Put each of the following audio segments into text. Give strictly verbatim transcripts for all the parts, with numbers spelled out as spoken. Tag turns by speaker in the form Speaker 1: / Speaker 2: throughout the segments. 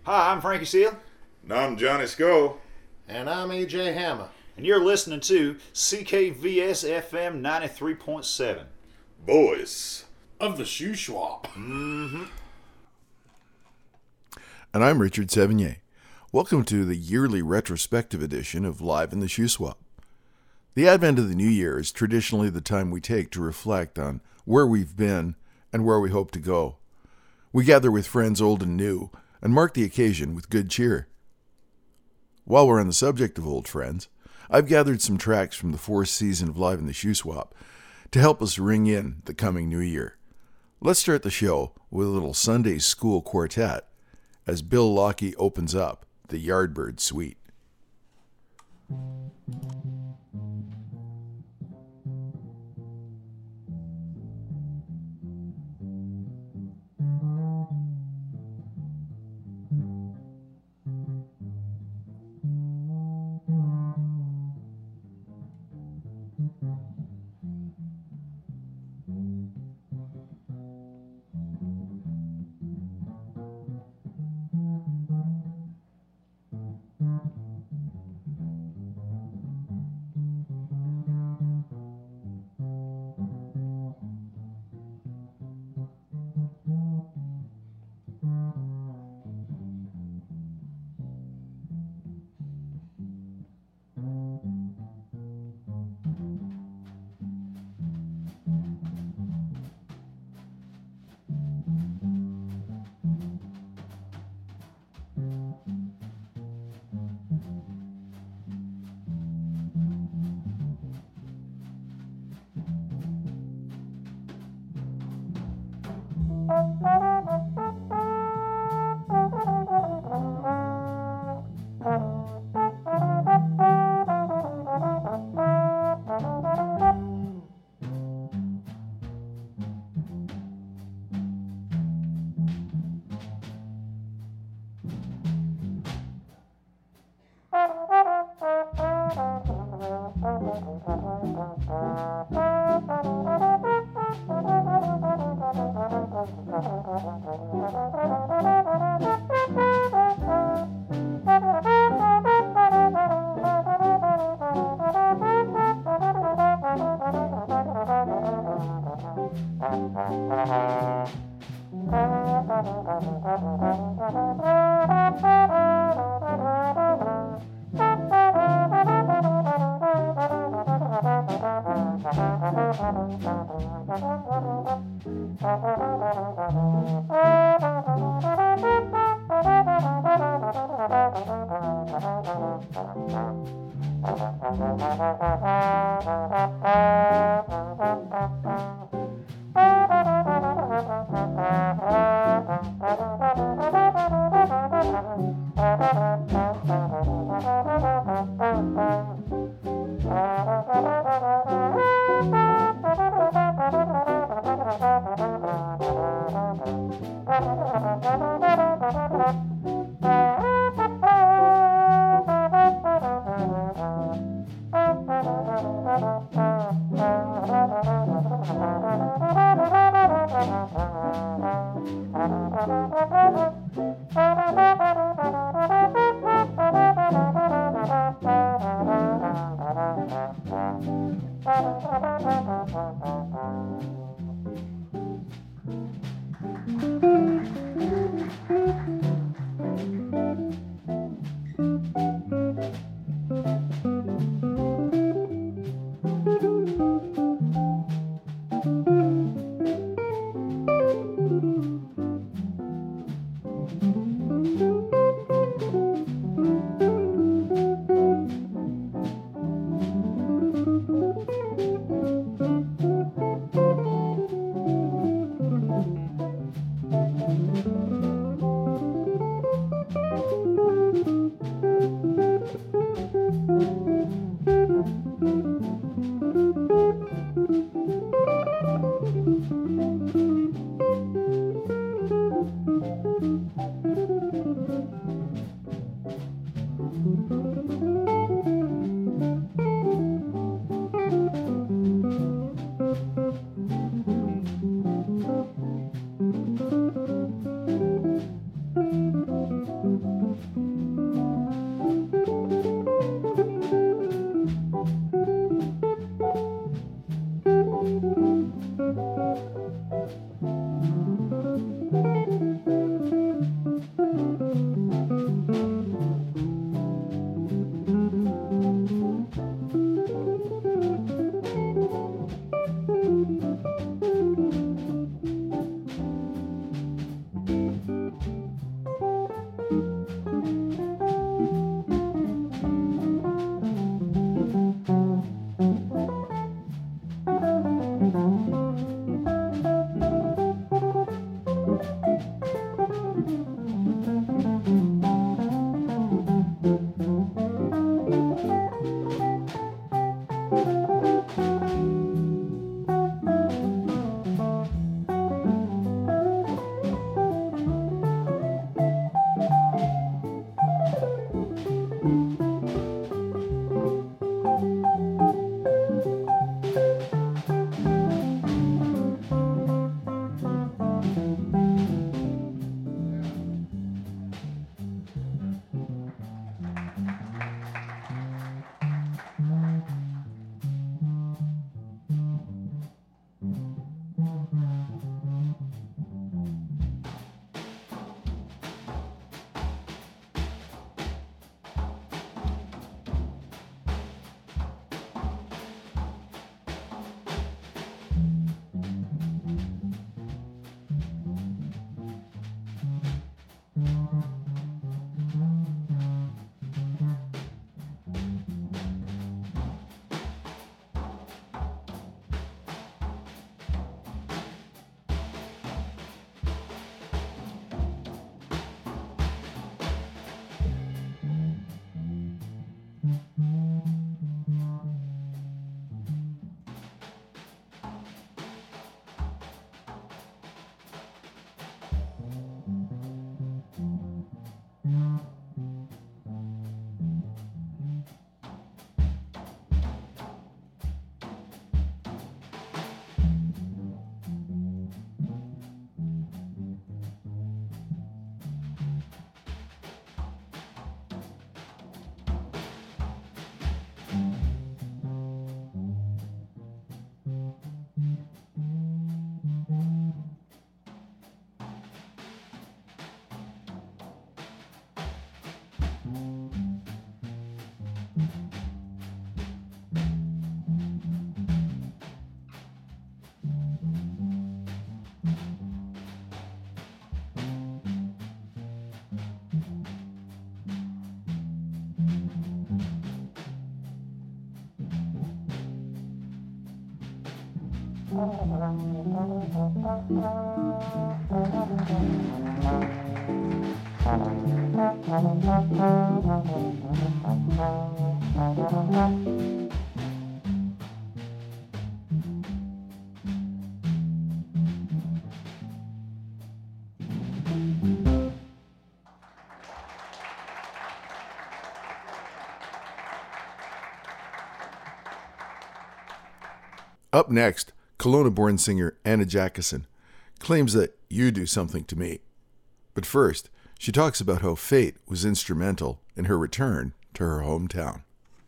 Speaker 1: Hi, I'm Frankie Seal.
Speaker 2: And I'm Johnny Sco.
Speaker 3: And I'm A J Hammer.
Speaker 1: And you're listening to C K V S F M ninety-three point seven.
Speaker 2: Voice
Speaker 3: of the Shuswap.
Speaker 1: Mm-hmm.
Speaker 4: And I'm Richard Sevigny. Welcome to the yearly retrospective edition of Live in the Shuswap. The advent of the new year is traditionally the time we take to reflect on where we've been and where we hope to go. We gather with friends old and new and mark the occasion with good cheer. While we're on the subject of old friends, I've gathered some tracks from the fourth season of Live in the Shuswap to help us ring in the coming new year. Let's start the show with a little Sunday school quartet as Bill Lockie opens up the Yardbird Suite. Up next, Kelowna-born singer Anna Jackison claims that you do something to me. But first, she talks about how fate was instrumental in her return to her hometown.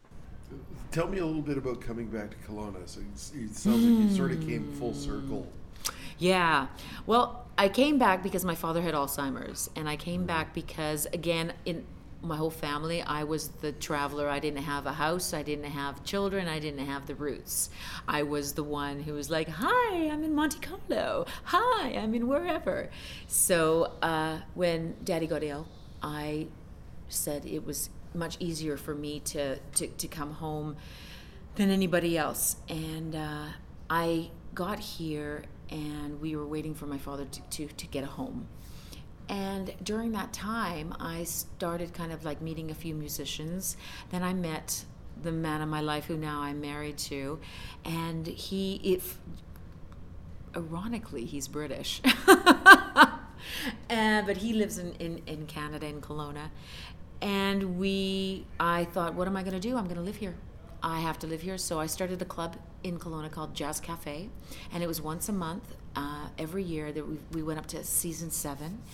Speaker 4: Tell me a little bit about coming back to Kelowna. So it sounds like you sort of came full circle.
Speaker 5: Yeah. Well, I came back because my father had Alzheimer's, and I came back because, again, in my whole family, I was the traveler. I didn't have a house. I didn't have children. I didn't have the roots. I was the one who was like, hi, I'm in Monte Carlo. Hi, I'm in wherever. So uh, when Daddy got ill, I said it was much easier for me to, to, to come home than anybody else. And uh, I got here, and we were waiting for my father to, to, to get a home. And during that time, I started kind of like meeting a few musicians. Then I met the man of my life who now I'm married to. And he, if ironically, he's British. and, but he lives in, in, in Canada, in Kelowna. And we, I thought, what am I going to do? I'm going to live here. I have to live here. So I started a club in Kelowna called Jazz Cafe. And it was once a month. Uh, every year that we, we went up to season seven,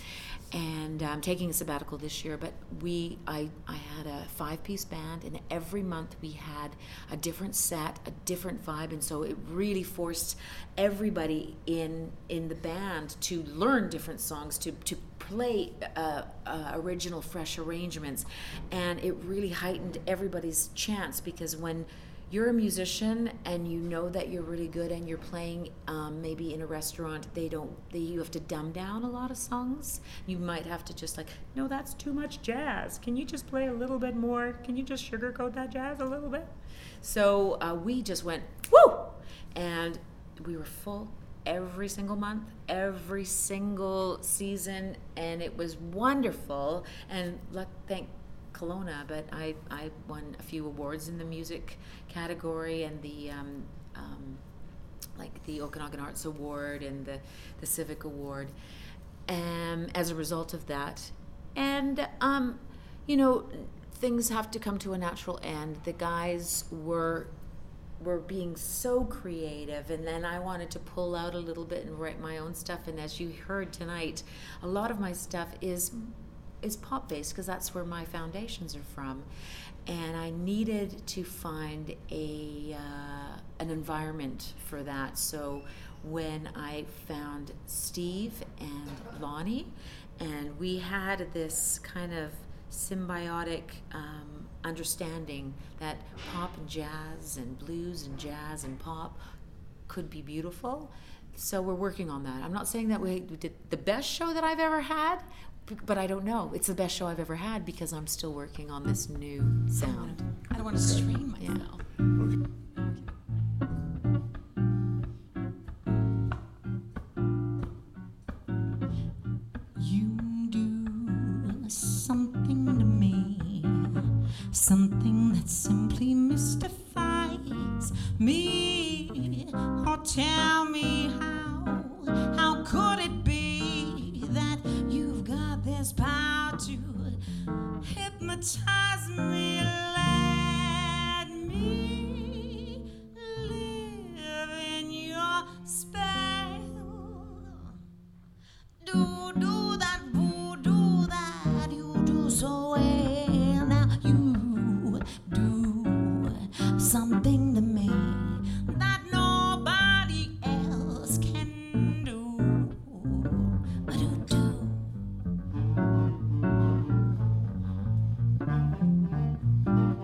Speaker 5: and I'm taking a sabbatical this year, but we I, I had a five-piece band, and every month we had a different set, a different vibe, and so it really forced everybody in in the band to learn different songs, to to play uh, uh, original, fresh arrangements, and it really heightened everybody's chance, because when you're a musician and you know that you're really good and you're playing um, maybe in a restaurant, they don't they you have to dumb down a lot of songs. You might have to just like, no, that's too much jazz, can you just play a little bit more, can you just sugarcoat that jazz a little bit? So uh, we just went woo, and we were full every single month, every single season, and it was wonderful. And like, thank Kelowna, but I, I won a few awards in the music category, and the um, um, like the Okanagan Arts Award and the, the Civic Award um, as a result of that. And um, you know, things have to come to a natural end. The guys were were being so creative, and then I wanted to pull out a little bit and write my own stuff. And as you heard tonight, a lot of my stuff is is pop-based, because that's where my foundations are from, and I needed to find a uh, an environment for that. So when I found Steve and Lonnie, and we had this kind of symbiotic um, understanding that pop and jazz and blues and jazz and pop could be beautiful. So we're working on that. I'm not saying that we did the best show that I've ever had, but I don't know. It's the best show I've ever had, because I'm still working on this new sound.
Speaker 6: I don't want to strain myself. You do something to me, something that simply mystifies me. Oh, tell me how, how could it be that you've got this power to hypnotize me, let me live in your spell. Do, do that voodoo that you do so well. Now you do something to me that nobody else can do. Do, do.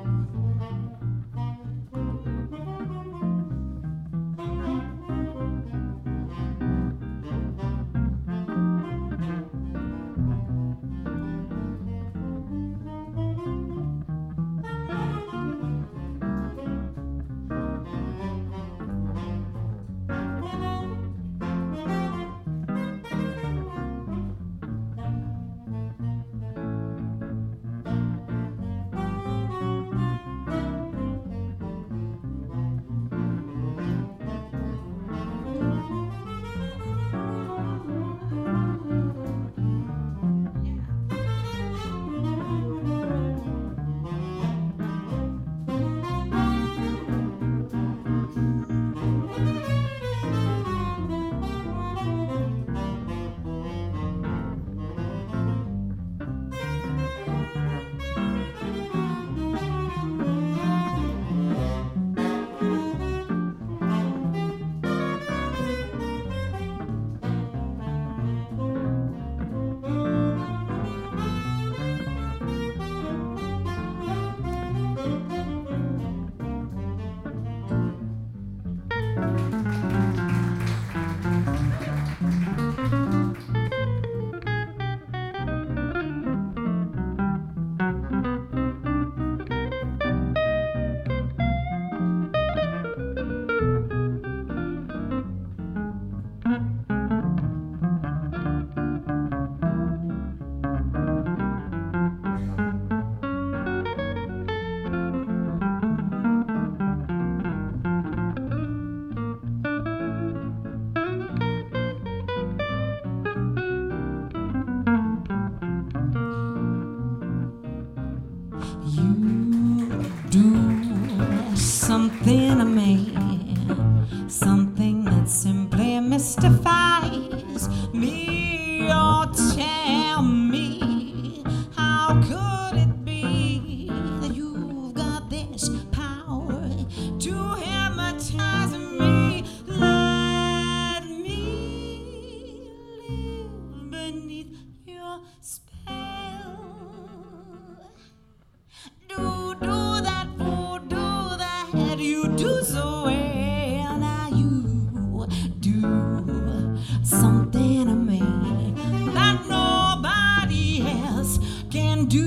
Speaker 6: do, do that voodoo that you do so well. Now you do something to me that nobody else can do.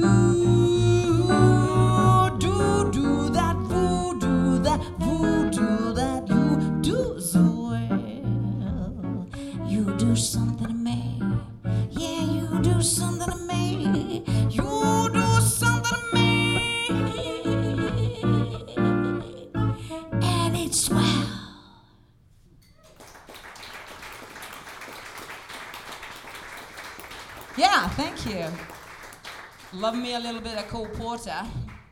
Speaker 6: Do, do that voodoo, that voodoo that you do so well. You do something to me. Yeah, you do something to me. You do something to me. And it's swell. Yeah, thank you. Love me a little bit of Cole Porter.